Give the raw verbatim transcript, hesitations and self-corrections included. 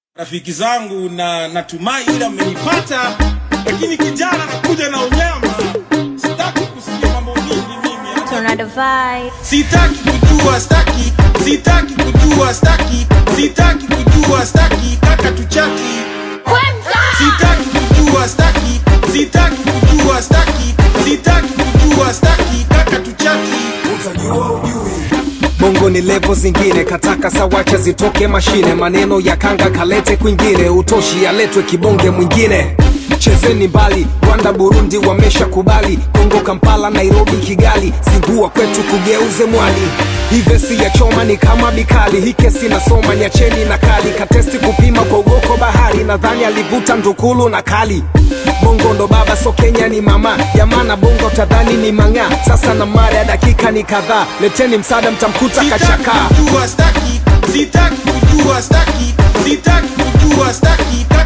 Rafiki zangu na natumai ila mmenipata, lakini kijana anakuja na unyama. Sitaki kusikia mambo mingi mimi. Tornado vibe. Sitaki kujua staki, sitaki kujua staki, sitaki kujua staki, kaka tuchaki. Sitaki kujua staki, sitaki kujua staki, sitaki kujua staki, kaka tuchaki. Utajua ujui. Bongo ni level zingine, kataka sawacha zitoke mashine, maneno ya kanga kalete kwingine, utoshi aletwe kibonge mwingine. Chezeni mbali, Rwanda Burundi wamesha kubali, Kongo Kampala Nairobi Kigali, Singua kwetu kugeuze mwali. Hii vesi ya choma ni kama bikali, hii kesi nasoma nyacheni na kali, katesti kupima kwa ugoko bahari, nadhani alivuta ndukulu na kali. Bongo ndo baba so Kenya ni mama, yamana bongo tadhani ni manga, sasa na mara ya dakika ni kadhaa, leteni msaada mtamkuta kachaka. Sitaki kujua staki, sitaki kujua staki, sitaki kujua staki.